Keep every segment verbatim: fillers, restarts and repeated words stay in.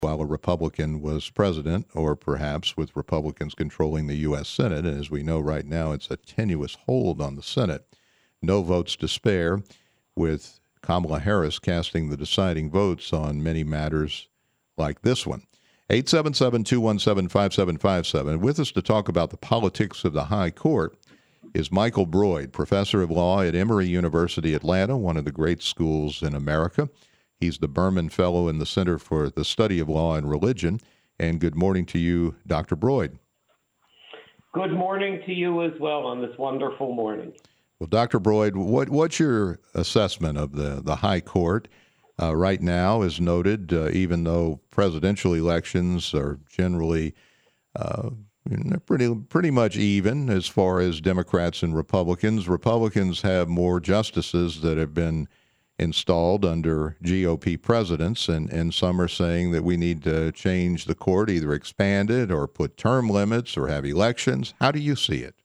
while a Republican was president, or perhaps with Republicans controlling the U S. Senate. And as we know right now, it's a tenuous hold on the Senate. No votes to spare, with Kamala Harris casting the deciding votes on many matters like this one. eight seven seven, two one seven, five seven five seven. With us to talk about the politics of the High Court is Michael Broyd, professor of law at Emory University, Atlanta, one of the great schools in America. He's the Berman Fellow in the Center for the Study of Law and Religion. And good morning to you, Doctor Broyd. Good morning to you as well on this wonderful morning. Well, Doctor Broyd, what, what's your assessment of the, the High Court uh, right now? As noted, uh, even though presidential elections are generally uh, pretty pretty much even as far as Democrats and Republicans, Republicans have more justices that have been installed under G O P presidents, and, and some are saying that we need to change the court, either expand it or put term limits or have elections. How do you see it?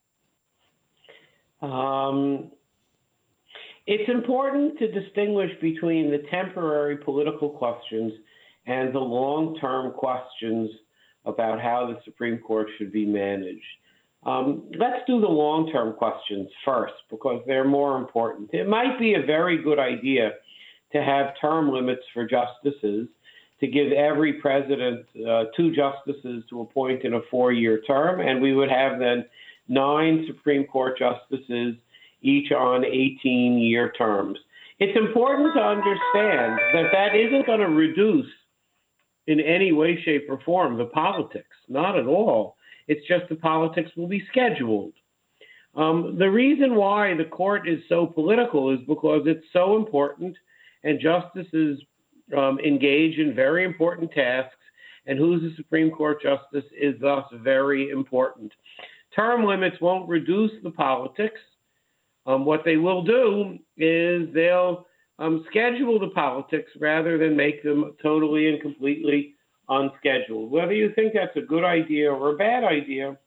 Um, it's important to distinguish between the temporary political questions and the long-term questions about how the Supreme Court should be managed. Um, let's do the long-term questions first, because they're more important. It might be a very good idea to have term limits for justices, to give every president uh, two justices to appoint in a four-year term, and we would have then nine Supreme Court justices, each on eighteen-year terms. It's important to understand that that isn't going to reduce in any way, shape, or form the politics. Not at all. It's just the politics will be scheduled. Um, the reason why the court is so political is because it's so important, and justices um, engage in very important tasks, and who's a Supreme Court justice is thus very important. Term limits won't reduce the politics. Um, what they will do is they'll um, schedule the politics rather than make them totally and completely unscheduled. Whether you think that's a good idea or a bad idea,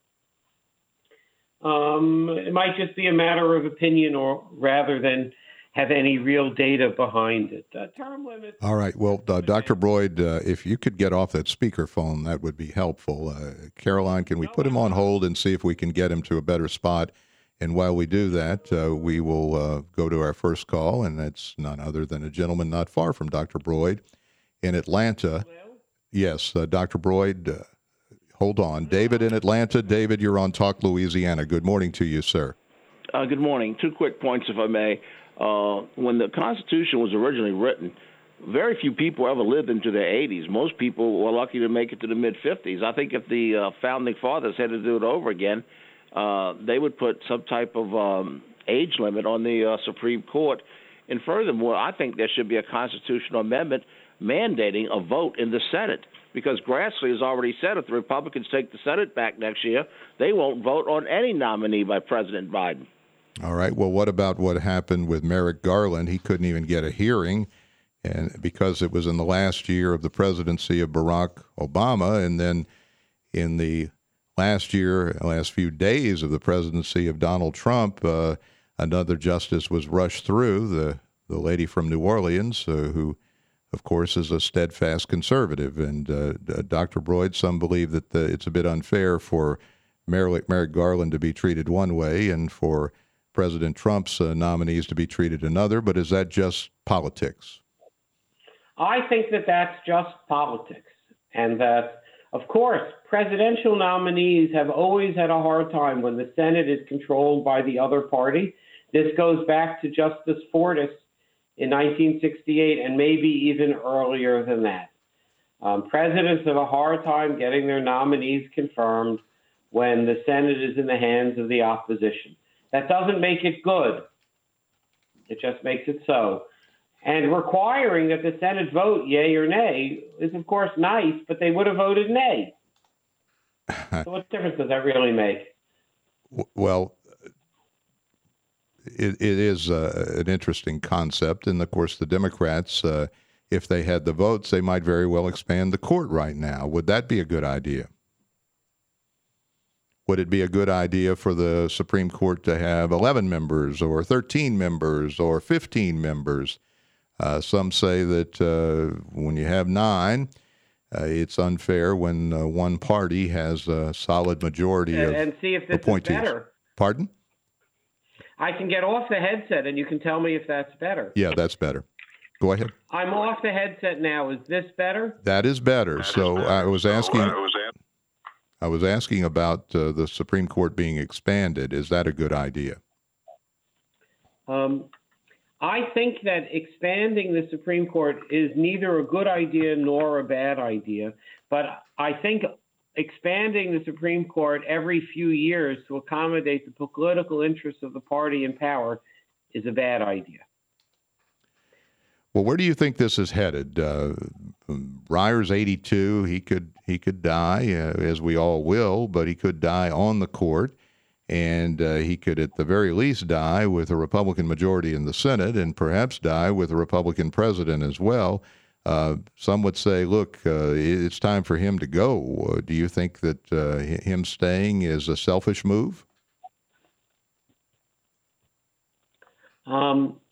um, it might just be a matter of opinion, or rather than have any real data behind it. Uh, term limits. All right. Well, uh, Doctor Broyd, uh, if you could get off that speakerphone, that would be helpful. Uh, Caroline, can we put him on hold and see if we can get him to a better spot? And while we do that, uh, we will uh, go to our first call, and that's none other than a gentleman not far from Doctor Broyd in Atlanta. Hello? Yes, uh, Doctor Broyd, uh, hold on. David in Atlanta. David, you're on Talk Louisiana. Good morning to you, sir. Uh, good morning. Two quick points, if I may. Uh, when the Constitution was originally written, very few people ever lived into their eighties. Most people were lucky to make it to the mid-fifties. I think if the uh, Founding Fathers had to do it over again, uh, they would put some type of um, age limit on the uh, Supreme Court. And furthermore, I think there should be a constitutional amendment mandating a vote in the Senate, because Grassley has already said if the Republicans take the Senate back next year, they won't vote on any nominee by President Biden. All right. Well, what about what happened with Merrick Garland? He couldn't even get a hearing, and because it was in the last year of the presidency of Barack Obama, and then in the last year, last few days of the presidency of Donald Trump, uh, another justice was rushed through, the, the lady from New Orleans, uh, who, of course, is a steadfast conservative. And uh, Doctor Broyd, some believe that the, it's a bit unfair for Merrick, Merrick Garland to be treated one way and for President Trump's uh, nominees to be treated another. But is that just politics? I think that that's just politics, and that, of course, presidential nominees have always had a hard time when the Senate is controlled by the other party. This goes back to Justice Fortas in nineteen sixty-eight, and maybe even earlier than that. Um, presidents have a hard time getting their nominees confirmed when the Senate is in the hands of the opposition. That doesn't make it good. It just makes it so. And requiring that the Senate vote yea or nay is, of course, nice, but they would have voted nay. So what difference does that really make? Well, it, it is uh, an interesting concept. And, of course, the Democrats, uh, if they had the votes, they might very well expand the court right now. Would that be a good idea? Would it be a good idea for the Supreme Court to have eleven members or thirteen members or fifteen members? Uh, some say that uh, when you have nine, uh, it's unfair when uh, one party has a solid majority and, of and see if this appointees. is better. Pardon? I can get off the headset, and you can tell me if that's better. Yeah, that's better. Go ahead. I'm off the headset now. Is this better? That is better. That so is better. I was asking. So I was at- I was asking about uh, the Supreme Court being expanded. Is that a good idea? Um, I think that expanding the Supreme Court is neither a good idea nor a bad idea. But I think expanding the Supreme Court every few years to accommodate the political interests of the party in power is a bad idea. Well, where do you think this is headed? Uh, Breyer's eighty-two. He could he could die, uh, as we all will, but he could die on the court, and uh, he could at the very least die with a Republican majority in the Senate, and perhaps die with a Republican president as well. Uh, some would say, look, uh, it's time for him to go. Uh, do you think that uh, him staying is a selfish move? Um.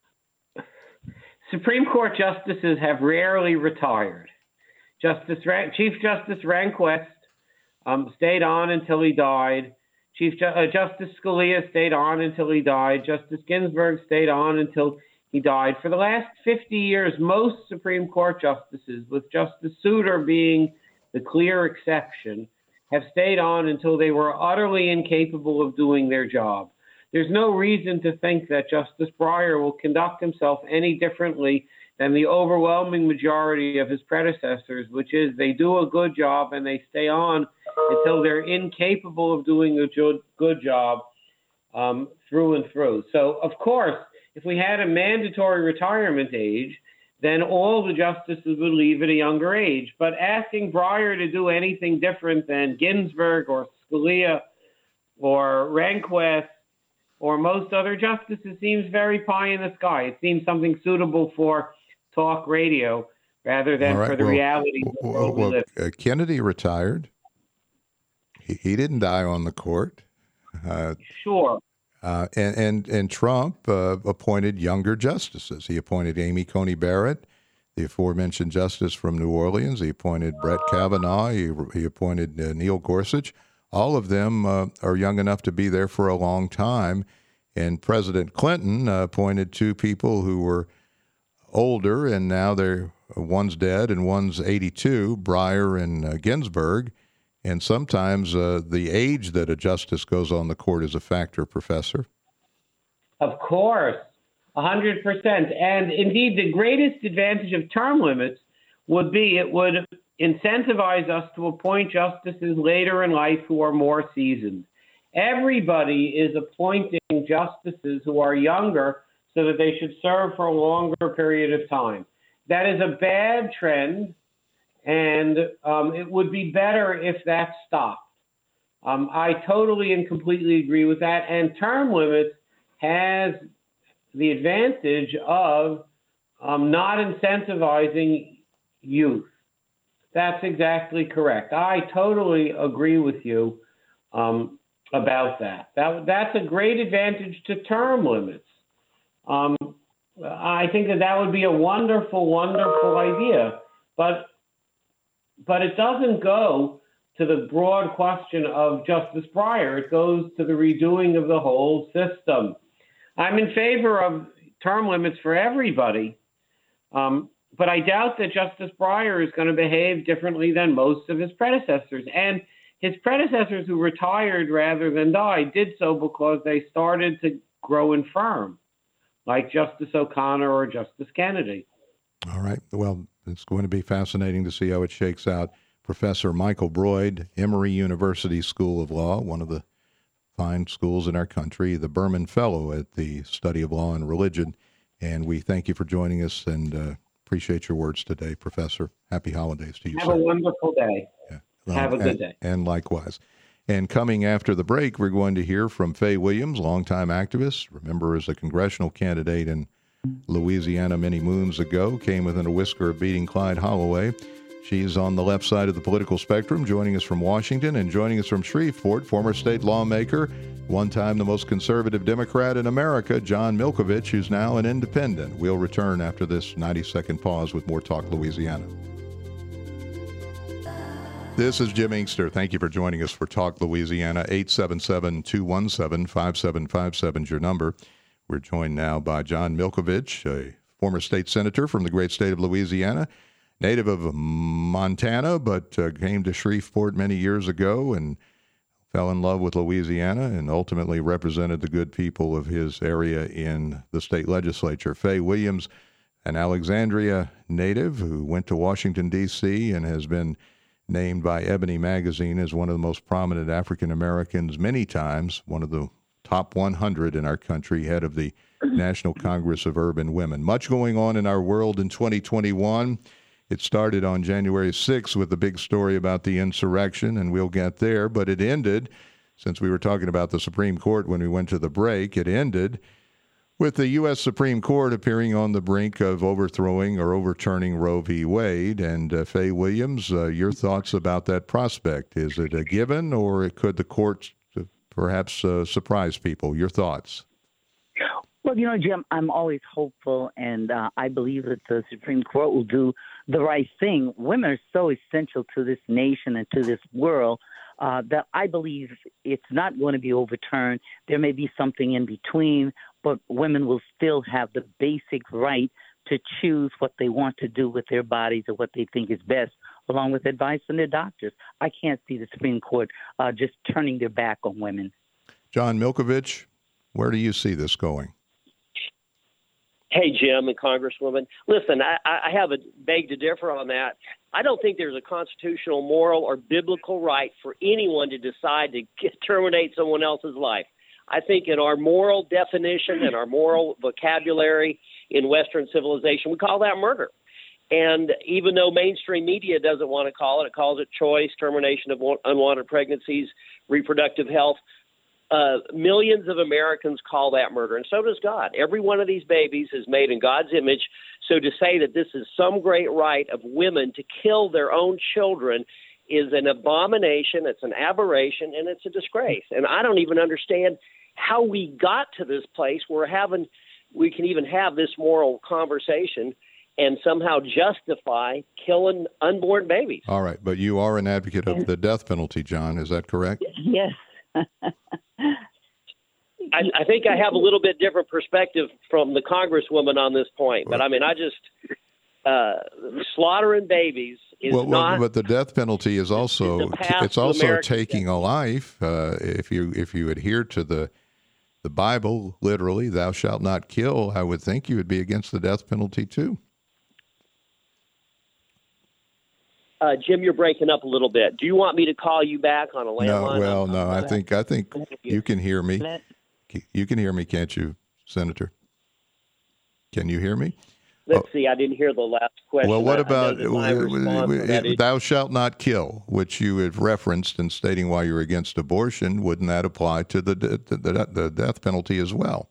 Supreme Court justices have rarely retired. Justice Ran- Chief Justice Rehnquist um, stayed on until he died. Chief Ju- uh, Justice Scalia stayed on until he died. Justice Ginsburg stayed on until he died. For the last fifty years, most Supreme Court justices, with Justice Souter being the clear exception, have stayed on until they were utterly incapable of doing their job. There's no reason to think that Justice Breyer will conduct himself any differently than the overwhelming majority of his predecessors, which is they do a good job and they stay on until they're incapable of doing a good job um, through and through. So, of course, if we had a mandatory retirement age, then all the justices would leave at a younger age. But asking Breyer to do anything different than Ginsburg or Scalia or Rehnquist or most other justices seems very pie in the sky. It seems something suitable for talk radio rather than right, for the well, reality of the world well, we live. Uh, Kennedy retired. He, he didn't die on the court. Uh, Sure. Uh, and, and and Trump uh, appointed younger justices. He appointed Amy Coney Barrett, the aforementioned justice from New Orleans. He appointed Brett Kavanaugh. He, he appointed uh, Neil Gorsuch. All of them uh, are young enough to be there for a long time. And President Clinton uh, appointed two people who were older, and now they're one's dead and one's eighty-two, Breyer and uh, Ginsburg. And sometimes uh, the age that a justice goes on the court is a factor, Professor. Of course, one hundred percent. And indeed, the greatest advantage of term limits would be it would incentivize us to appoint justices later in life who are more seasoned. Everybody is appointing justices who are younger so that they should serve for a longer period of time. That is a bad trend. And um, it would be better if that stopped. Um, I totally and completely agree with that. And term limits has the advantage of um, not incentivizing youth. That's exactly correct. I totally agree with you um, about that. That that's a great advantage to term limits. Um, I think that that would be a wonderful, wonderful idea. But But it doesn't go to the broad question of Justice Breyer. It goes to the redoing of the whole system. I'm in favor of term limits for everybody, um, but I doubt that Justice Breyer is going to behave differently than most of his predecessors. And his predecessors who retired rather than died did so because they started to grow infirm, like Justice O'Connor or Justice Kennedy. All right. Well, it's going to be fascinating to see how it shakes out. Professor Michael Broyd, Emory University School of Law, one of the fine schools in our country, the Berman Fellow at the Study of Law and Religion. And we thank you for joining us and uh, appreciate your words today, Professor. Happy holidays to you, Have sir. a wonderful day. Yeah. Have a and, good day. And likewise. And coming after the break, we're going to hear from Faye Williams, longtime activist, remember as a congressional candidate in Louisiana many moons ago, came within a whisker of beating Clyde Holloway. She's on the left side of the political spectrum, joining us from Washington, and joining us from Shreveport, former state lawmaker, one time the most conservative Democrat in America, John Milkovich, who's now an independent. We'll return after this ninety-second pause with more Talk Louisiana. This is Jim Inkster. Thank you for joining us for Talk Louisiana. eight seven seven, two one seven, five seven five seven is your number. We're joined now by John Milkovich, a former state senator from the great state of Louisiana, native of Montana, but uh, came to Shreveport many years ago and fell in love with Louisiana and ultimately represented the good people of his area in the state legislature. Faye Williams, an Alexandria native who went to Washington, D C and has been named by Ebony Magazine as one of the most prominent African Americans many times, one of the top one hundred in our country, head of the National Congress of Urban Women. Much going on in our world in twenty twenty-one. It started on January sixth with the big story about the insurrection, and we'll get there, but it ended, since we were talking about the Supreme Court when we went to the break, it ended with the U S Supreme Court appearing on the brink of overthrowing or overturning Roe v. Wade. And uh, Faye Williams, uh, your thoughts about that prospect? Is it a given, or could the courts uh, perhaps uh, surprise people? Your thoughts? Well, you know, Jim, I'm always hopeful, and uh, I believe that the Supreme Court will do the right thing. Women are so essential to this nation and to this world uh, that I believe it's not going to be overturned. There may be something in between, but women will still have the basic right to choose what they want to do with their bodies or what they think is best, along with advice from their doctors. I can't see the Supreme Court uh, just turning their back on women. John Milkovich, where do you see this going? Hey, Jim and Congresswoman. Listen, I, I have a beg to differ on that. I don't think there's a constitutional, moral, or biblical right for anyone to decide to get, terminate someone else's life. I think in our moral definition and our moral vocabulary in Western civilization, we call that murder. And even though mainstream media doesn't want to call it, it calls it choice, termination of unwanted pregnancies, reproductive health. Uh, millions of Americans call that murder, and so does God. Every one of these babies is made in God's image. So to say that this is some great right of women to kill their own children is an abomination, it's an aberration, and it's a disgrace. And I don't even understand how we got to this place where having we can even have this moral conversation and somehow justify killing unborn babies. All right, but you are an advocate of the death penalty, John. Is that correct? Yes. I, I think I have a little bit different perspective from the Congresswoman on this point, but I mean, I just uh, slaughtering babies is well, not. Well, but the death penalty is also it's also American taking a life. Uh, if you if you adhere to the the Bible literally, "Thou shalt not kill," I would think you would be against the death penalty too. Uh, Jim, you're breaking up a little bit. Do you want me to call you back on a landline? No, well, no. I think I think you can hear me. You can hear me, can't you, Senator? Can you hear me? Let's oh. see. I didn't hear the last question. Well, what about uh, "Thou shalt not kill," which you had referenced in stating why you're against abortion? Wouldn't that apply to the the, the, the death penalty as well?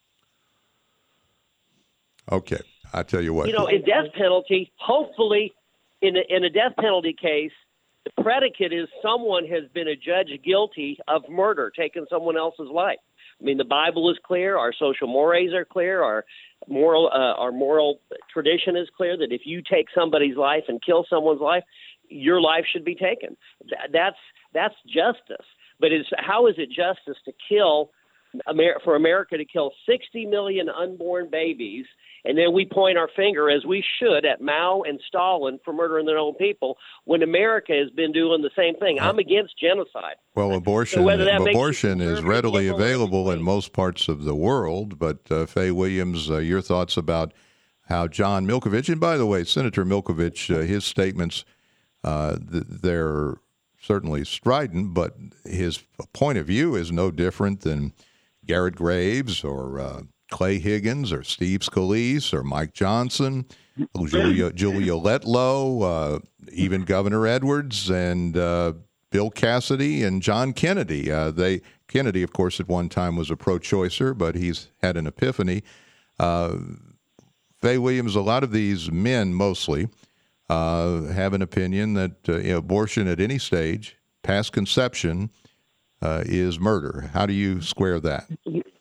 Okay, I tell you what. You know, in death penalty, hopefully. In a, in a death penalty case, the predicate is someone has been adjudged guilty of murder, taking someone else's life. I mean, the Bible is clear. Our social mores are clear. Our moral uh, our moral tradition is clear that if you take somebody's life and kill someone's life, your life should be taken. Th- that's that's justice. But it's, how is it justice to kill Amer- for America to kill sixty million unborn babies? And then we point our finger, as we should, at Mao and Stalin for murdering their own people, when America has been doing the same thing. I'm against genocide. Well, abortion, so abortion is readily available in most parts of the world. But, uh, Faye Williams, uh, your thoughts about how John Milkovich, and by the way, Senator Milkovich, uh, his statements, uh, th- they're certainly strident, but his point of view is no different than Garrett Graves or uh, Clay Higgins or Steve Scalise or Mike Johnson, Julia, Julia Letlow, uh, even Governor Edwards and uh, Bill Cassidy and John Kennedy. Uh, they Kennedy, of course, at one time was a pro-choicer, but he's had an epiphany. Uh, Faye Williams, a lot of these men mostly uh, have an opinion that uh, you know, abortion at any stage, past conception, uh, is murder. How do you square that?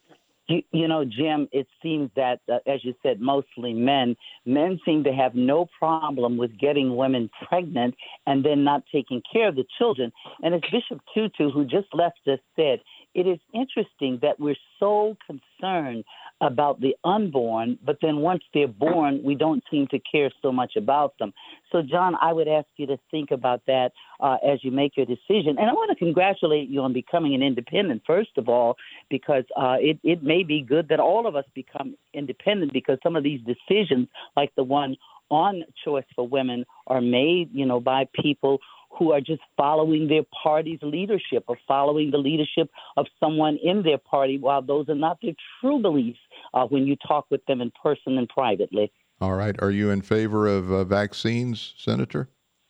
You, you know, Jim, it seems that, uh, as you said, mostly men, men seem to have no problem with getting women pregnant and then not taking care of the children. And as Bishop Tutu, who just left us, said, it is interesting that we're so concerned about the unborn, but then once they're born, we don't seem to care so much about them. So, John, I would ask you to think about that uh, as you make your decision. And I want to congratulate you on becoming an independent, first of all, because uh, it, it may be good that all of us become independent, because some of these decisions, like the one on choice for women, are made, you know, by people who are just following their party's leadership or following the leadership of someone in their party, while those are not their true beliefs uh, when you talk with them in person and privately. All right. Are you in favor of uh, vaccines, Senator?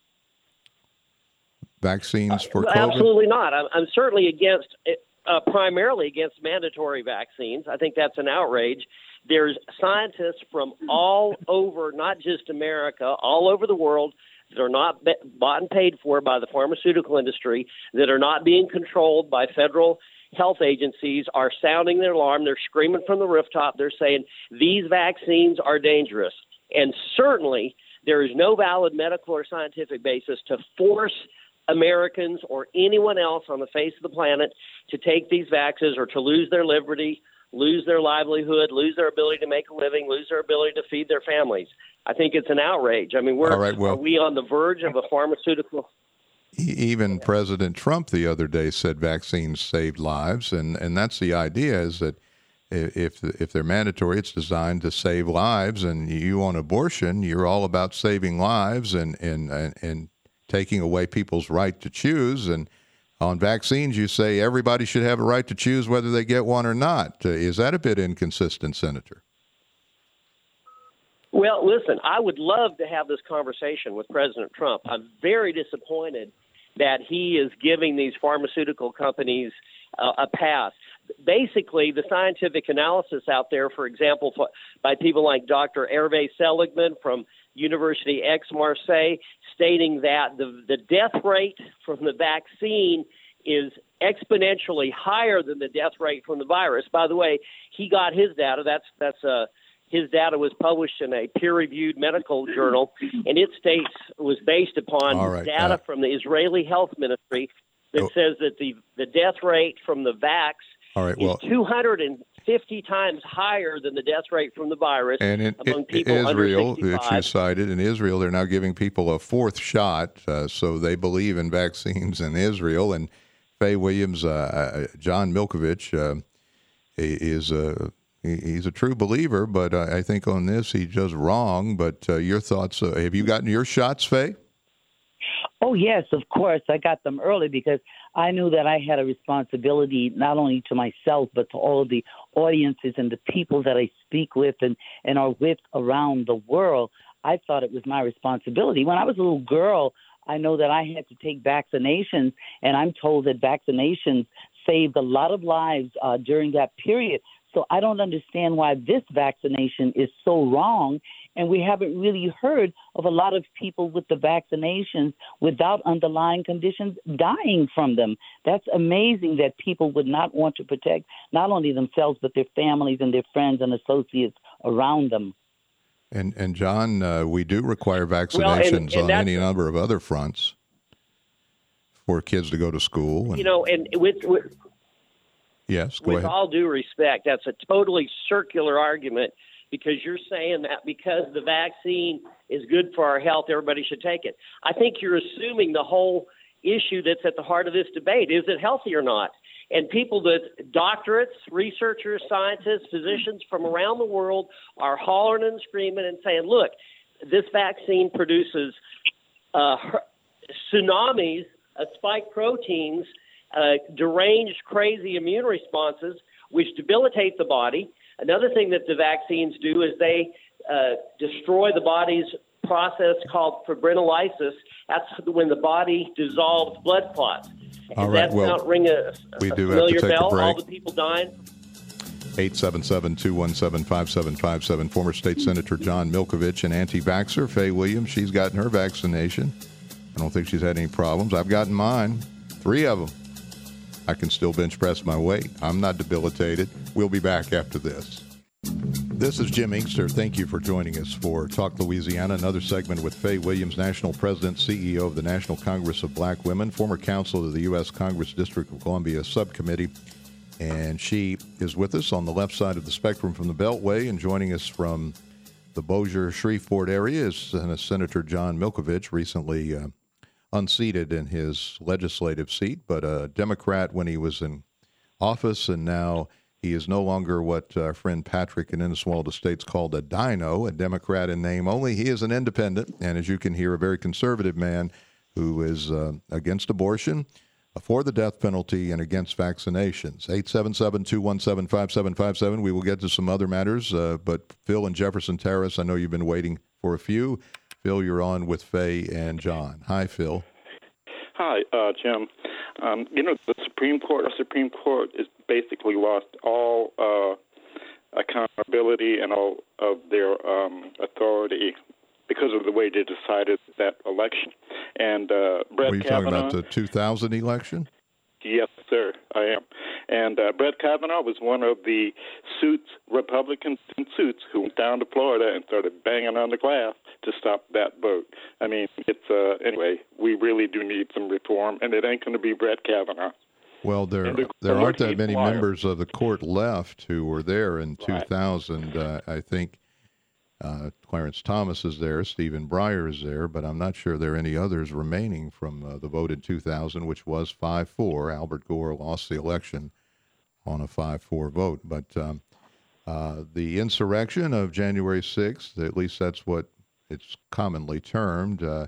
Vaccines for uh, COVID? Absolutely not. I'm, I'm certainly against, uh, primarily against mandatory vaccines. I think that's an outrage. There's scientists from all over, not just America, all over the world, that are not be- bought and paid for by the pharmaceutical industry, that are not being controlled by federal health agencies, are sounding their alarm. They're screaming from the rooftop. They're saying these vaccines are dangerous. And certainly there is no valid medical or scientific basis to force Americans or anyone else on the face of the planet to take these vaccines or to lose their liberty, lose their livelihood, lose their ability to make a living, lose their ability to feed their families. I think it's an outrage. I mean, we're, right, well, are we on the verge of a pharmaceutical? Even President Trump the other day said vaccines saved lives, and, and that's the idea, is that if if they're mandatory, it's designed to save lives, and you want abortion, you're all about saving lives and, and, and, and taking away people's right to choose. And on vaccines, you say everybody should have a right to choose whether they get one or not. Uh, is that a bit inconsistent, Senator? Well, listen, I would love to have this conversation with President Trump. I'm very disappointed that he is giving these pharmaceutical companies uh, a pass. Basically, the scientific analysis out there, for example, by people like Doctor Hervé Seligman from University Aix-Marseille, stating that the, the death rate from the vaccine is exponentially higher than the death rate from the virus. By the way, he got his data. That's that's uh, his data was published in a peer-reviewed medical journal, and it states was based upon right, data uh, from the Israeli Health Ministry that oh, says that the, the death rate from the vax all right, well, is two hundred fifty times higher than the death rate from the virus and in, among in people Israel, under sixty-five. That you cited, in Israel, they're now giving people a fourth shot, uh, so they believe in vaccines in Israel. And Faye Williams, uh, John Milkovich, uh, is a he's a true believer, but uh, I think on this he does wrong. But uh, your thoughts? Uh, have you gotten your shots, Faye? Oh, yes, of course. I got them early because I knew that I had a responsibility not only to myself, but to all of the audiences and the people that I speak with and, and are with around the world. I thought it was my responsibility. When I was a little girl, I know that I had to take vaccinations, and I'm told that vaccinations saved a lot of lives uh, during that period. So I don't understand why this vaccination is so wrong. And we haven't really heard of a lot of people with the vaccinations without underlying conditions dying from them. That's amazing that people would not want to protect not only themselves, but their families and their friends and associates around them. And, and John, uh, we do require vaccinations well, and, and on any number of other fronts for kids to go to school. And, you know, and with, with yes, go with ahead. all due respect, that's a totally circular argument, because you're saying that because the vaccine is good for our health, everybody should take it. I think you're assuming the whole issue that's at the heart of this debate. Is it healthy or not? And people that doctorates, researchers, scientists, physicians from around the world are hollering and screaming and saying, look, this vaccine produces uh, tsunamis of spike proteins, uh, deranged, crazy immune responses, which debilitate the body. Another thing that the vaccines do is they uh, destroy the body's process called fibrinolysis. That's when the body dissolves blood clots. All Does right, that well, not ring a, we a do familiar have to take bell? a break. All the people dying? eight seven seven, two one seven, five seven five seven. Former State Senator John Milkovich, an anti-vaxxer. Faye Williams, she's gotten her vaccination. I don't think she's had any problems. I've gotten mine, three of them. I can still bench press my weight. I'm not debilitated. We'll be back after this. This is Jim Inkster. Thank you for joining us for Talk Louisiana, another segment with Faye Williams, National President, C E O of the National Congress of Black Women, former counsel to the U S Congress District of Columbia Subcommittee. And she is with us on the left side of the spectrum from the Beltway, and joining us from the Bossier-Shreveport area is Senator John Milkovich, recently uh, unseated in his legislative seat, but a Democrat when he was in office, and now he is no longer what our friend Patrick in Inniswald Estates called a dino, a Democrat in name only. He is an independent, and as you can hear, a very conservative man who is uh, against abortion, for the death penalty, and against vaccinations. eight seven seven, two one seven, five seven five seven. We will get to some other matters, uh, but Phil in Jefferson Terrace, I know you've been waiting for a few. Phil, you're on with Faye and John. Hi, Phil. Hi, uh, Jim. Um, you know, the Supreme Court, the Supreme Court has basically lost all uh, accountability and all of their um, authority because of the way they decided that election. And uh, Brett Were you Kavanaugh, talking about the two thousand election? Yes, sir, I am. And uh, Brett Kavanaugh was one of the suits, Republicans in suits, who went down to Florida and started banging on the glass to stop that vote. I mean, it's uh, anyway, we really do need some reform, and it ain't going to be Brett Kavanaugh. Well, there the, there the aren't that many liar. members of the court left who were there in Right. two thousand. Uh, I think uh, Clarence Thomas is there, Stephen Breyer is there, but I'm not sure there are any others remaining from uh, the vote in two thousand, which was five four. Albert Gore lost the election on a five four vote. But um, uh, the insurrection of January sixth, at least that's what it's commonly termed, uh,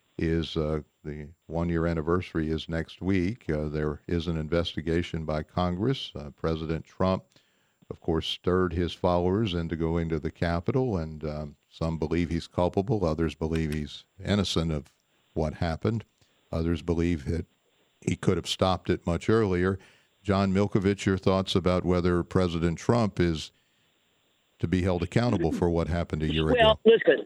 is uh, the one-year anniversary is next week. Uh, there is an investigation by Congress. Uh, President Trump, of course, stirred his followers into going to the Capitol, and um, some believe he's culpable. Others believe he's innocent of what happened. Others believe that he could have stopped it much earlier. John Milkovich, your thoughts about whether President Trump is to be held accountable for what happened a year well, ago? Well, listen,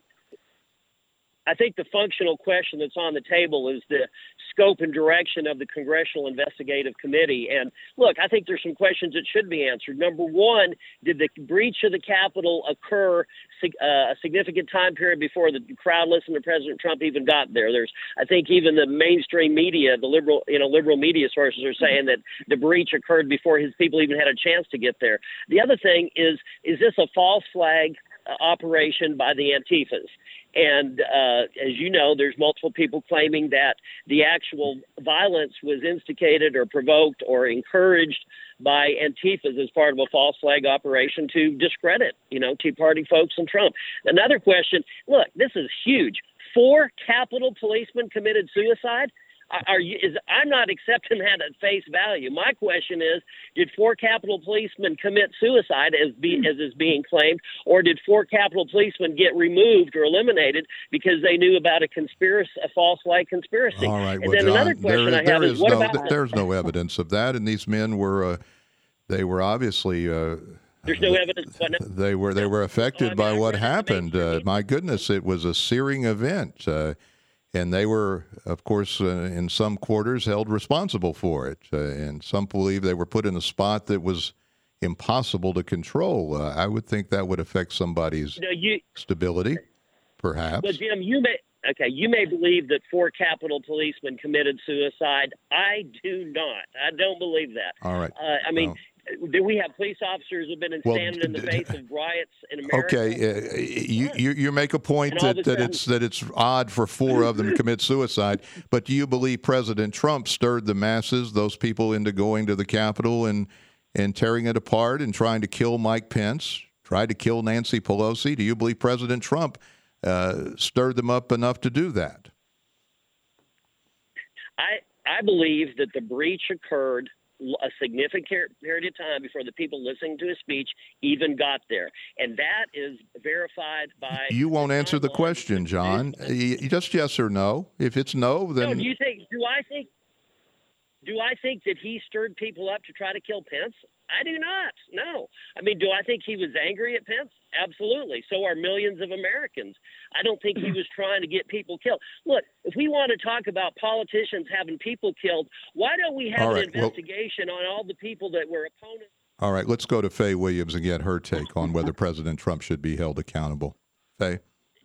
I think the functional question that's on the table is the scope and direction of the Congressional Investigative Committee. And look, I think there's some questions that should be answered. Number one, did the breach of the Capitol occur uh, a significant time period before the crowd listened to President Trump even got there? There's, I think, even the mainstream media, the liberal, you know, liberal media sources are saying that the breach occurred before his people even had a chance to get there. The other thing is, is this a false flag uh, operation by the Antifas? And uh, as you know, there's multiple people claiming that the actual violence was instigated or provoked or encouraged by Antifas as part of a false flag operation to discredit, you know, Tea Party folks and Trump. Another question, look, this is huge. Four Capitol policemen committed suicide. Are you, is, I'm not accepting that at face value. My question is, did four Capitol policemen commit suicide as, be, as is being claimed, or did four Capitol policemen get removed or eliminated because they knew about a conspiracy, a false flag conspiracy? All right. And Well, then John, another question there, I there have is is, what no, about there's no evidence of that, and these men were, uh, they were obviously. Uh, There's no evidence. What, they were they were affected I mean, by I what read in the happened. Uh, mainstream. my goodness, it was a searing event. Uh, And they were, of course, uh, in some quarters held responsible for it. Uh, and some believe they were put in a spot that was impossible to control. Uh, I would think that would affect somebody's no, you, stability, perhaps. But Jim, you may okay. You may believe that four Capitol policemen committed suicide. I do not. I don't believe that. All right. Uh, I mean. Well, Do we have police officers who've been Well, standing in the face of riots in America? Okay, uh, you, you you make a point And all that, of a that sudden- it's that it's odd for four of them to commit suicide, but do you believe President Trump stirred the masses, those people, into going to the Capitol and and tearing it apart and trying to kill Mike Pence, tried to kill Nancy Pelosi? Do you believe President Trump uh, stirred them up enough to do that? I I believe that the breach occurred a significant period of time before the people listening to his speech even got there. And that is verified by... You won't answer the question, John. Y- Just yes or no. If it's no, then... No, do you think, do I think, do I think that he stirred people up to try to kill Pence? I do not. No. I mean, do I think he was angry at Pence? Absolutely. So are millions of Americans. I don't think he was trying to get people killed. Look, if we want to talk about politicians having people killed, why don't we have right, an investigation well, on all the people that were opponents? All right, let's go to Faye Williams and get her take on whether President Trump should be held accountable. Faye?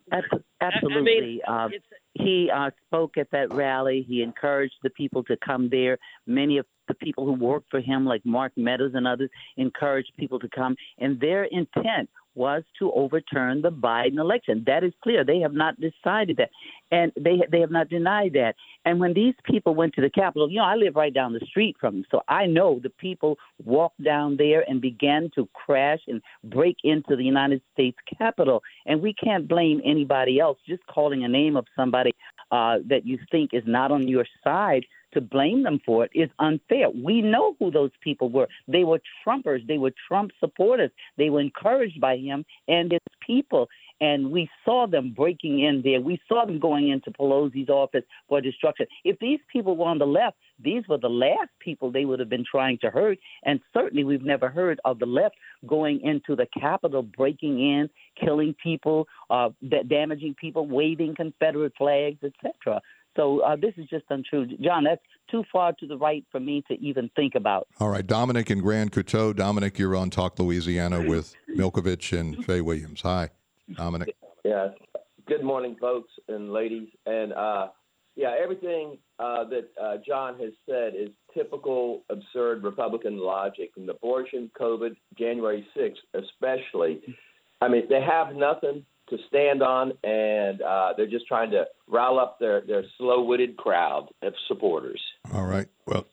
Absolutely. I mean, uh, he uh, spoke at that rally. He encouraged the people to come there. Many of the people who worked for him, like Mark Meadows and others, encouraged people to come. And their intent was to overturn the Biden election. That is clear. They have not decided that. And they they have not denied that. And when these people went to the Capitol, you know, I live right down the street from them. So I know the people walked down there and began to crash and break into the United States Capitol. And we can't blame anybody else. Just calling a name of somebody uh, that you think is not on your side, to blame them for it is unfair. We know who those people were. They were Trumpers. They were Trump supporters. They were encouraged by him and his people. And we saw them breaking in there. We saw them going into Pelosi's office for destruction. If these people were on the left, these were the last people they would have been trying to hurt. And certainly we've never heard of the left going into the Capitol, breaking in, killing people, uh, damaging people, waving Confederate flags, et cetera. So uh, this is just untrue. John, that's too far to the right for me to even think about. All right, Dominic in Grand Coteau. Dominic, you're on Talk Louisiana with Milkovich and Faye Williams. Hi, Dominic. Yeah. Good morning, folks and ladies. And, uh, yeah, everything uh, that uh, John has said is typical absurd Republican logic. From abortion, COVID, January sixth especially. I mean, they have nothing to stand on, and uh, they're just trying to rile up their, their slow-witted crowd of supporters. All right. Well,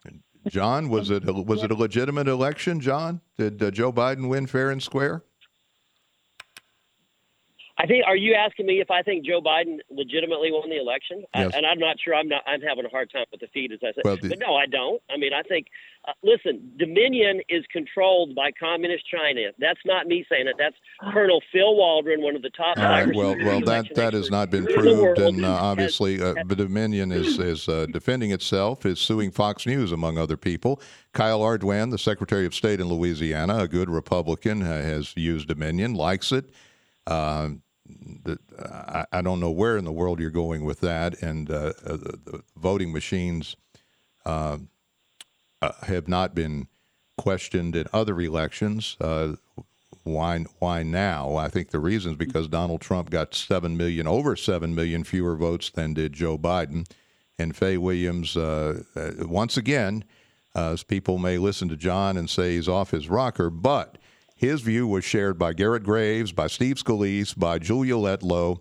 John, was it a, was it a legitimate election, John? Did uh, Joe Biden win fair and square? I think. Are you asking me if I think Joe Biden legitimately won the election? Yes. I, and I'm not sure. I'm not. I'm having a hard time with the feed, as I said. Well, the, but no, I don't. I mean, I think. Uh, listen, Dominion is controlled by communist China. That's not me saying it. That's Colonel Phil Waldron, one of the top. All right. Well, well, that that has not been proved, and uh, obviously, uh, Dominion is is uh, defending itself. Is suing Fox News, among other people. Kyle Ardoin, the Secretary of State in Louisiana, a good Republican, uh, has used Dominion, likes it. Uh, The, I, I don't know where in the world you're going with that, and uh, the, the voting machines uh, uh, have not been questioned in other elections. Uh, why? Why now? I think the reason is because Donald Trump got seven million, over seven million fewer votes than did Joe Biden, and Faye Williams. Uh, uh, once again, uh, people may listen to John and say he's off his rocker, but his view was shared by Garrett Graves, by Steve Scalise, by Julia Letlow,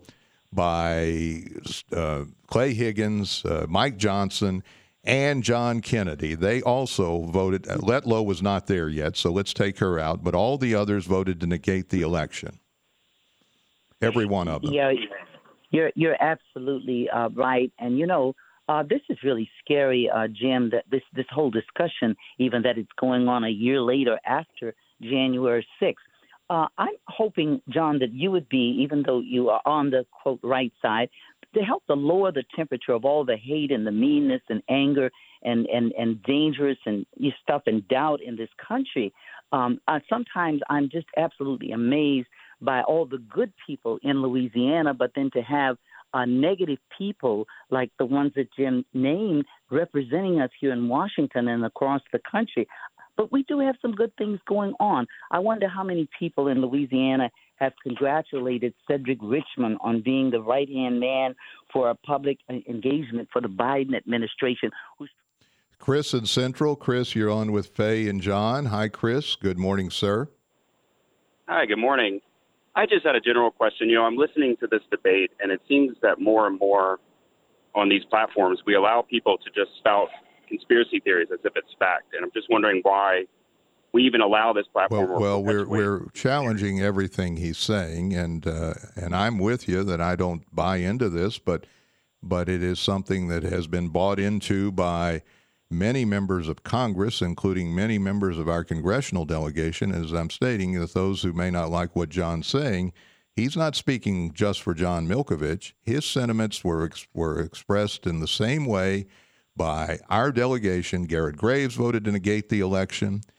by uh, Clay Higgins, uh, Mike Johnson, and John Kennedy. They also voted. Uh, Letlow was not there yet, so let's take her out. But all the others voted to negate the election. Every one of them. Yeah, you're you're absolutely uh, right. And you know, uh, this is really scary, uh, Jim. That this this whole discussion, even that it's going on a year later after January sixth. Uh, I'm hoping, John, that you would be, even though you are on the, quote, right side, to help to lower the temperature of all the hate and the meanness and anger and, and, and dangerous and stuff and doubt in this country. Um, uh, sometimes I'm just absolutely amazed by all the good people in Louisiana, but then to have uh, negative people like the ones that Jim named representing us here in Washington and across the country. But we do have some good things going on. I wonder how many people in Louisiana have congratulated Cedric Richmond on being the right-hand man for a public engagement for the Biden administration. Chris in Central. Chris, you're on with Faye and John. Hi, Chris. Good morning, sir. Hi, good morning. I just had a general question. You know, I'm listening to this debate, and it seems that more and more on these platforms, we allow people to just spout conspiracy theories as if it's fact, and I'm just wondering why we even allow this platform. Well, well we're we're challenging everything he's saying, and uh, and I'm with you that I don't buy into this, but but it is something that has been bought into by many members of Congress, including many members of our congressional delegation. As I'm stating, that those who may not like what John's saying, he's not speaking just for John Milkovich. His sentiments were ex- were expressed in the same way by our delegation. Garrett Graves voted to negate the election.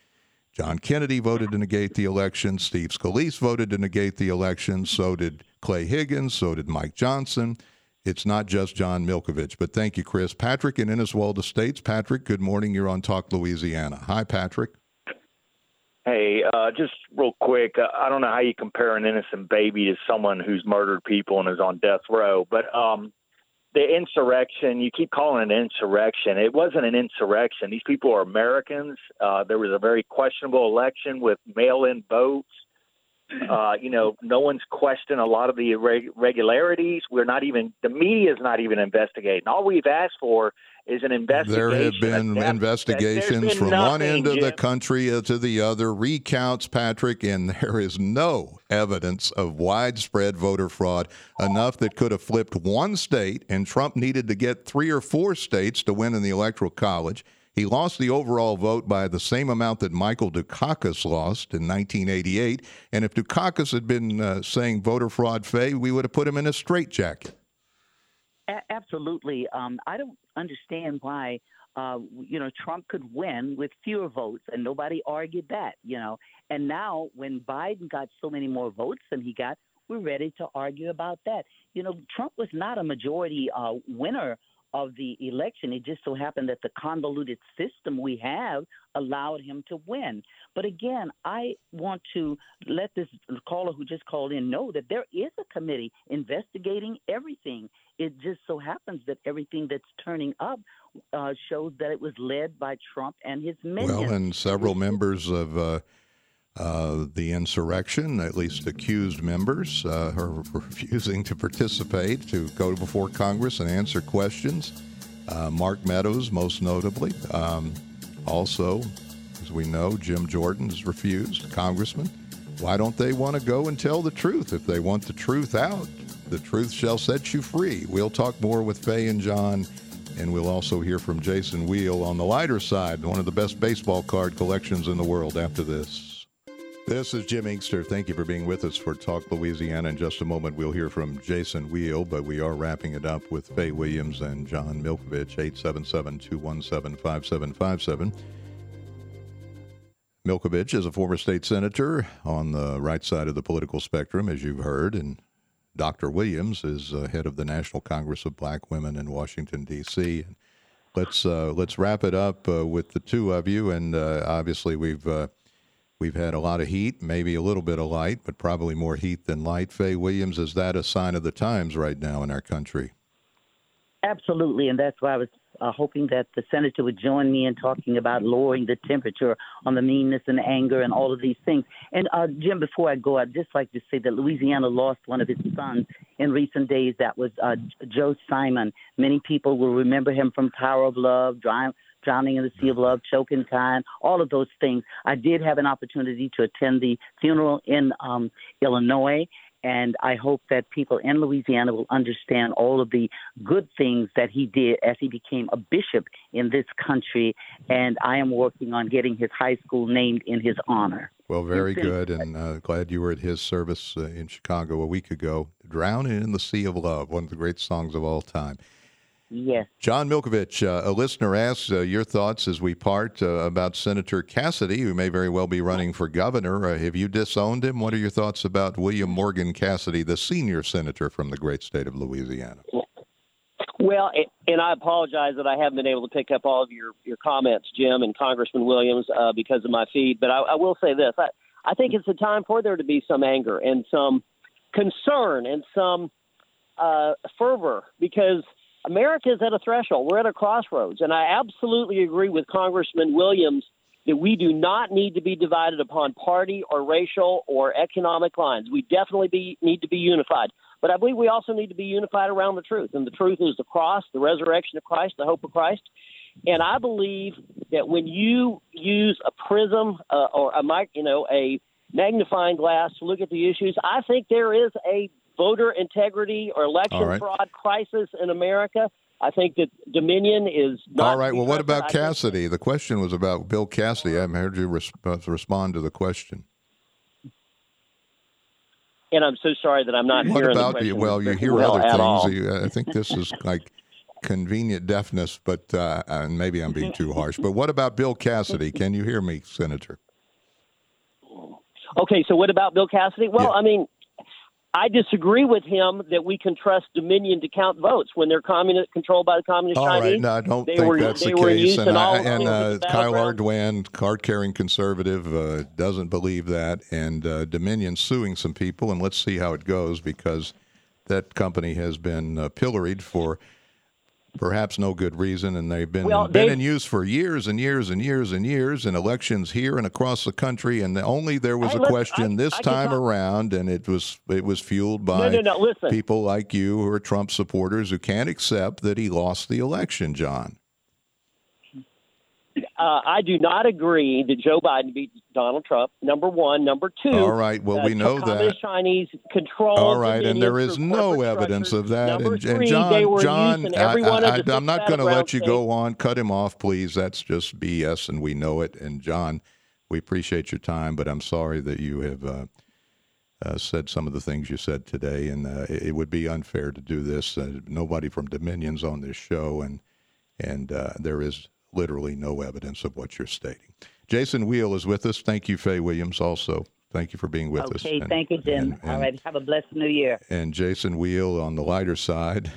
John Kennedy voted to negate the election. Steve Scalise voted to negate the election. So did Clay Higgins. So did Mike Johnson. It's not just John Milkovich. But thank you, Chris. Patrick in Inniswalda Estates. Patrick, good morning. You're on Talk Louisiana. Hi, Patrick. Hey, uh, just real quick, uh, I don't know how you compare an innocent baby to someone who's murdered people and is on death row, but um, the insurrection, you keep calling it an insurrection. It wasn't an insurrection. These people are Americans. Uh, there was a very questionable election with mail-in votes. Uh, you know, no one's questioned a lot of the irregularities. We're not even, the media is not even investigating. All we've asked for is an investigation. There have been depth, investigations been from nothing, one end of Jim. the country to the other, recounts, Patrick, and there is no evidence of widespread voter fraud, enough that could have flipped one state, and Trump needed to get three or four states to win in the Electoral College. He lost the overall vote by the same amount that Michael Dukakis lost in nineteen eighty-eight. And if Dukakis had been uh, saying voter fraud, Faye, we would have put him in a straitjacket. A- absolutely. Um, I don't understand why, uh, you know, Trump could win with fewer votes, and nobody argued that, you know. And now when Biden got so many more votes than he got, we're ready to argue about that. You know, Trump was not a majority uh, winner of the election. It just so happened that the convoluted system we have allowed him to win. But again, I want to let this caller who just called in know that there is a committee investigating everything. It just so happens that everything that's turning up uh, shows that it was led by Trump and his minions. Well, and several members of uh, uh, the insurrection, at least accused members, uh, are refusing to participate, to go before Congress and answer questions. Uh, Mark Meadows, most notably. Um, also, as we know, Jim Jordan has refused, congressman. Why don't they want to go and tell the truth? If they want the truth out, the truth shall set you free. We'll talk more with Faye and John, and we'll also hear from Jason Wheel on the lighter side, one of the best baseball card collections in the world after this. This is Jim Inkster. Thank you for being with us for Talk Louisiana. In just a moment, we'll hear from Jason Wheel, but we are wrapping it up with Faye Williams and John Milkovich, eight seven seven, two one seven, five seven five seven. Milkovich is a former state senator on the right side of the political spectrum, as you've heard, and Doctor Williams is uh, head of the National Congress of Black Women in Washington, D C Let's uh, let's wrap it up uh, with the two of you, and uh, obviously we've uh, we've had a lot of heat, maybe a little bit of light, but probably more heat than light. Faye Williams, is that a sign of the times right now in our country? Absolutely, and that's why I was uh, hoping that the senator would join me in talking about lowering the temperature on the meanness and anger and all of these things. And, uh, Jim, before I go, I'd just like to say that Louisiana lost one of its sons in recent days. That was uh, Joe Simon. Many people will remember him from Tower of Love, Drive. Drowning in the Sea of Love, Choking Kind, all of those things. I did have an opportunity to attend the funeral in um, Illinois, and I hope that people in Louisiana will understand all of the good things that he did as he became a bishop in this country, and I am working on getting his high school named in his honor. Well, very good, and uh, glad you were at his service uh, in Chicago a week ago. Drowning in the Sea of Love, one of the great songs of all time. Yes. John Milkovich, uh, a listener asks uh, your thoughts as we part uh, about Senator Cassidy, who may very well be running for governor. Uh, have you disowned him? What are your thoughts about William Morgan Cassidy, the senior senator from the great state of Louisiana? Well, and I apologize that I haven't been able to pick up all of your, your comments, Jim and Congressman Williams, uh, because of my feed. But I, I will say this. I, I think it's a time for there to be some anger and some concern and some uh, fervor, because America is at a threshold. We're at a crossroads. And I absolutely agree with Congressman Williams that we do not need to be divided upon party or racial or economic lines. We definitely be, need to be unified. But I believe we also need to be unified around the truth. And the truth is the cross, the resurrection of Christ, the hope of Christ. And I believe that when you use a prism uh, or a mic, you know, a magnifying glass to look at the issues, I think there is a voter integrity or election right. fraud crisis in America. I think that Dominion is not. All right. Well, what about Cassidy? The question was about Bill Cassidy. I haven't heard you resp- respond to the question. And I'm so sorry that I'm not what hearing about the question. You? Well, you hear well other things. I think this is like convenient deafness, but uh, and maybe I'm being too harsh. But what about Bill Cassidy? Can you hear me, Senator? Okay, so what about Bill Cassidy? Well, Yeah. I mean, I disagree with him that we can trust Dominion to count votes when they're communist controlled by the communist All Chinese. right, no, I don't They think were- that's they the were case. using And, I, all and things uh, as Kyle battleground. Ardoin, card-carrying conservative, uh, doesn't believe that. And uh, Dominion suing some people, and let's see how it goes, because that company has been uh, pilloried for perhaps no good reason, and they've been, Well, been they- in use for years and years and years and years in elections here and across the country. And only there was Hey, a let's- question I- this I can time talk- around, and it was it was fueled by No, no, no, listen. people like you who are Trump supporters who can't accept that he lost the election, John. Uh, I do not agree that Joe Biden beat Donald Trump. Number one, number two. All right, well, uh, we know communist that. Chinese control. All right, and Dominion there is through no corporate evidence structures. of that. Number And, three, and they John, were John, using I, every one I, of the I, I'm six not going to battleground let you states. go on. Cut him off, please. That's just B S, and we know it. And John, we appreciate your time, but I'm sorry that you have uh, uh, said some of the things you said today, and uh, it, it would be unfair to do this. Uh, nobody from Dominion's on this show, and and uh, there is literally no evidence of what you're stating. Jason Wheel is with us. Thank you, Faye Williams, also. Thank you for being with us. Okay, And- thank you, Jim. and- and- All right, have a blessed new year. and Jason Wheel on the lighter side,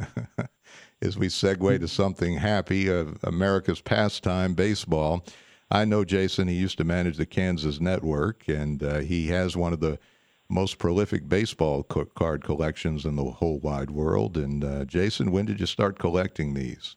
as we segue to something happy, uh, America's pastime, baseball. I know Jason. He used to manage the Kansas Network, and uh, he has one of the most prolific baseball co- card collections in the whole wide world. And uh, Jason, when did you start collecting these?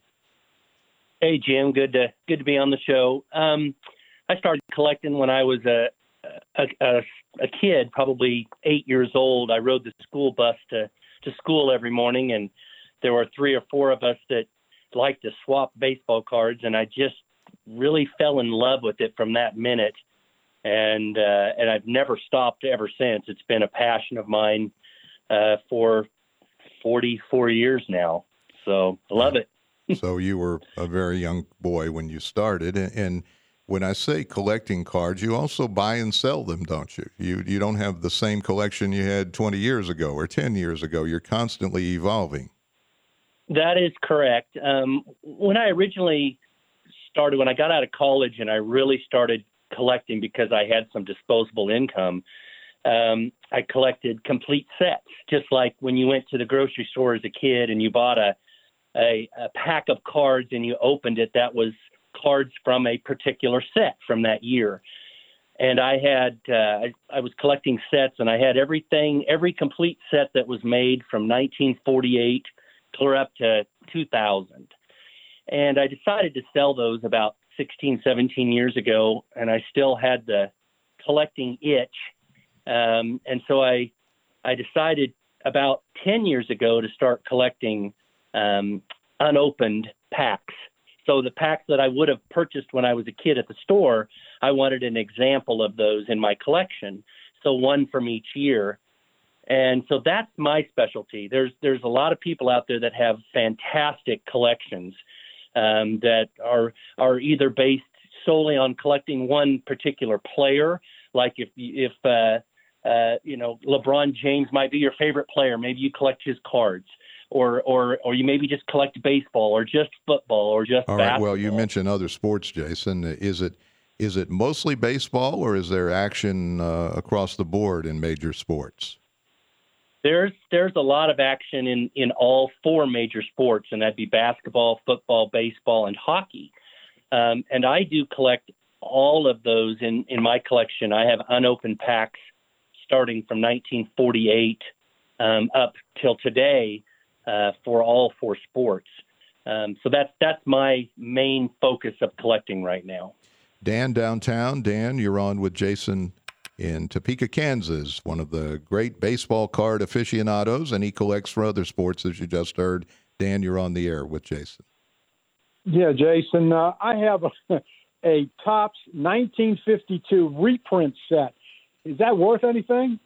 Hey, Jim. Good to good to be on the show. Um, I started collecting when I was a, a a a kid, probably eight years old. I rode the school bus to to school every morning, and there were three or four of us that liked to swap baseball cards, and I just really fell in love with it from that minute. And uh, and I've never stopped ever since. It's been a passion of mine uh, for forty-four years now. So I love it. So you were a very young boy when you started, and, and when I say collecting cards, you also buy and sell them, don't you? You you don't have the same collection you had twenty years ago or ten years ago. You're constantly evolving. That is correct. Um, when I originally started, when I got out of college and I really started collecting because I had some disposable income, um, I collected complete sets, just like when you went to the grocery store as a kid and you bought a, a, a pack of cards and you opened it, that was cards from a particular set from that year. And I had, uh, I, I was collecting sets, and I had everything, every complete set that was made from nineteen forty-eight clear up to two thousand. And I decided to sell those about sixteen, seventeen years ago, and I still had the collecting itch. Um, and so I, I decided about ten years ago to start collecting um, unopened packs. So the packs that I would have purchased when I was a kid at the store, I wanted an example of those in my collection. So one from each year. And so that's my specialty. There's there's a lot of people out there that have fantastic collections um, that are are either based solely on collecting one particular player. Like if if uh, uh, you know LeBron James might be your favorite player, maybe you collect his cards. Or, or, or you maybe just collect baseball, or just football, or just All basketball. right. Well, you mentioned other sports, Jason. Is it is it mostly baseball, or is there action uh, across the board in major sports? There's there's a lot of action in, in all four major sports, and that'd be basketball, football, baseball, and hockey. Um, and I do collect all of those in, in my collection. I have unopened packs starting from nineteen forty-eight um, up till today. Uh, for all four sports. Um, so that's that's my main focus of collecting right now. Dan downtown. Dan, you're on with Jason in Topeka, Kansas, one of the great baseball card aficionados, and he collects for other sports, as you just heard. Dan, you're on the air with Jason. Yeah, Jason, uh, I have a, a Topps nineteen fifty-two reprint set. Is that worth anything?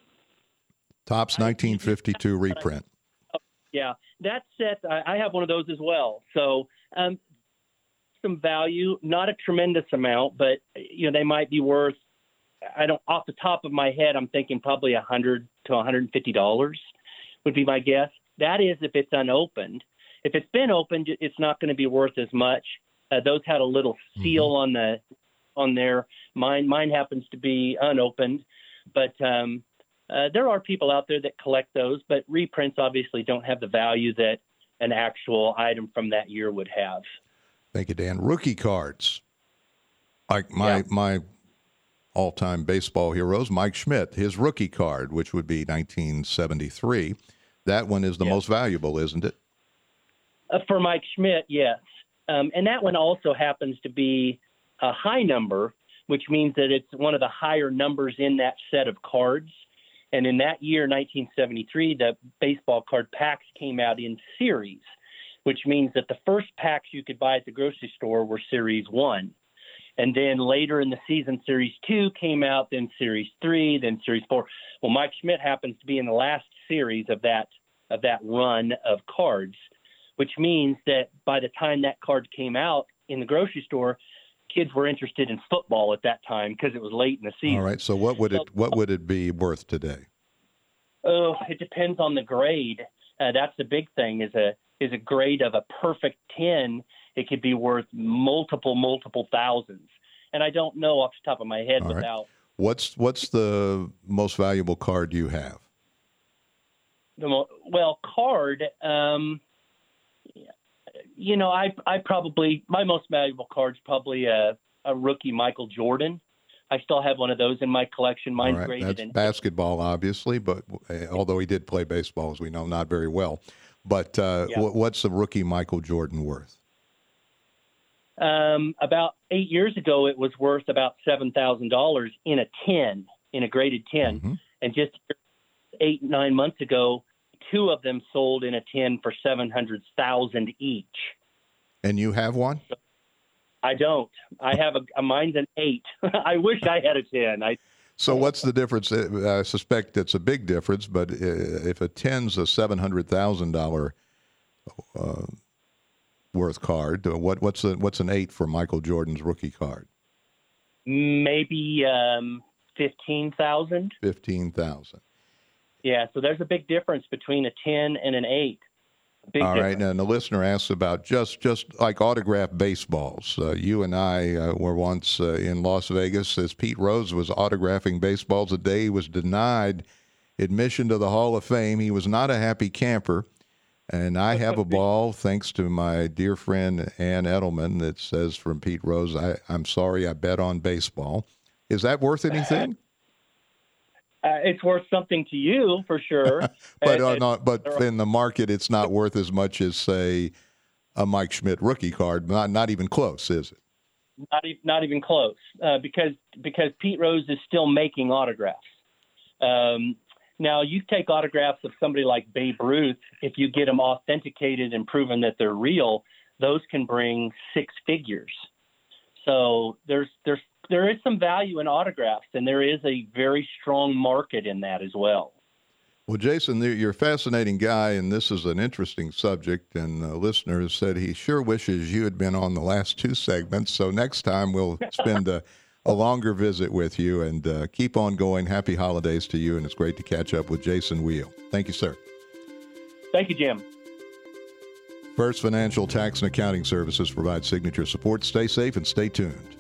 Topps nineteen fifty-two reprint. Yeah, that set, I, I have one of those as well. So um, some value, not a tremendous amount, but you know they might be worth. I don't off the top of my head, I'm thinking probably a hundred to one hundred and fifty dollars would be my guess. That is if it's unopened. If it's been opened, it's not going to be worth as much. Uh, those had a little seal mm-hmm. on the on there. Mine mine happens to be unopened. But um, uh, there are people out there that collect those, but reprints obviously don't have the value that an actual item from that year would have. Thank you, Dan. Rookie cards. Like my yeah. my all-time baseball heroes, Mike Schmidt, his rookie card, which would be nineteen seventy-three. That one is the yes. most valuable, isn't it? Uh, for Mike Schmidt, yes. Um, and that one also happens to be a high number, which means that it's one of the higher numbers in that set of cards. And in that year, nineteen seventy-three, the baseball card packs came out in series, which means that the first packs you could buy at the grocery store were series one. And then later in the season, series two came out, then series three, then series four. Well, Mike Schmidt happens to be in the last series of that of that run of cards, which means that by the time that card came out in the grocery store, kids were interested in football at that time because it was late in the season. All right. So what would it what would it be worth today? Oh, it depends on the grade. Uh, that's the big thing. Is a is a grade of a perfect ten. It could be worth multiple multiple thousands. And I don't know off the top of my head All without. Right. What's what's the most valuable card you have? The mo- well, card. Um, you know, I I probably my most valuable card's probably a, a rookie Michael Jordan. I still have one of those in my collection. Mine's All right. graded That's in basketball, obviously, but uh, although he did play baseball, as we know, not very well. But uh, yeah. w- what's the rookie Michael Jordan worth? Um, about eight years ago, it was worth about seven thousand dollars in a ten, in a graded ten. Mm-hmm. And just eight, nine months ago, two of them sold in a ten for seven hundred thousand dollars each. And you have one? I don't. I have a, a mine's an eight. I wish I had a ten. I. So what's the difference? I suspect it's a big difference, but if a ten's a seven hundred thousand dollars uh, worth card, what what's a, what's an eight for Michael Jordan's rookie card? Maybe um, fifteen thousand. Fifteen thousand. Yeah, so there's a big difference between a ten and an eight. Big All difference. right, and the listener asks about just just like autographed baseballs. Uh, you and I uh, were once uh, in Las Vegas as Pete Rose was autographing baseballs. The day he was denied admission to the Hall of Fame, he was not a happy camper. And I have a ball, thanks to my dear friend Ann Edelman, that says from Pete Rose, I, I'm sorry I bet on baseball. Is that worth anything? Uh, it's worth something to you, for sure. but uh, not, but in the market, it's not worth as much as, say, a Mike Schmidt rookie card. Not not even close, is it? Not, e- not even close, uh, because because Pete Rose is still making autographs. Um, now, you take autographs of somebody like Babe Ruth, if you get them authenticated and proven that they're real, those can bring six figures. So there's there's there is some value in autographs, and there is a very strong market in that as well. Well, Jason, you're a fascinating guy, and this is an interesting subject, and the listener has said he sure wishes you had been on the last two segments, so next time we'll spend a, a longer visit with you, and uh, keep on going. Happy holidays to you, and it's great to catch up with Jason Wheel. Thank you, sir. Thank you, Jim. First Financial Tax and Accounting Services provides signature support. Stay safe and stay tuned.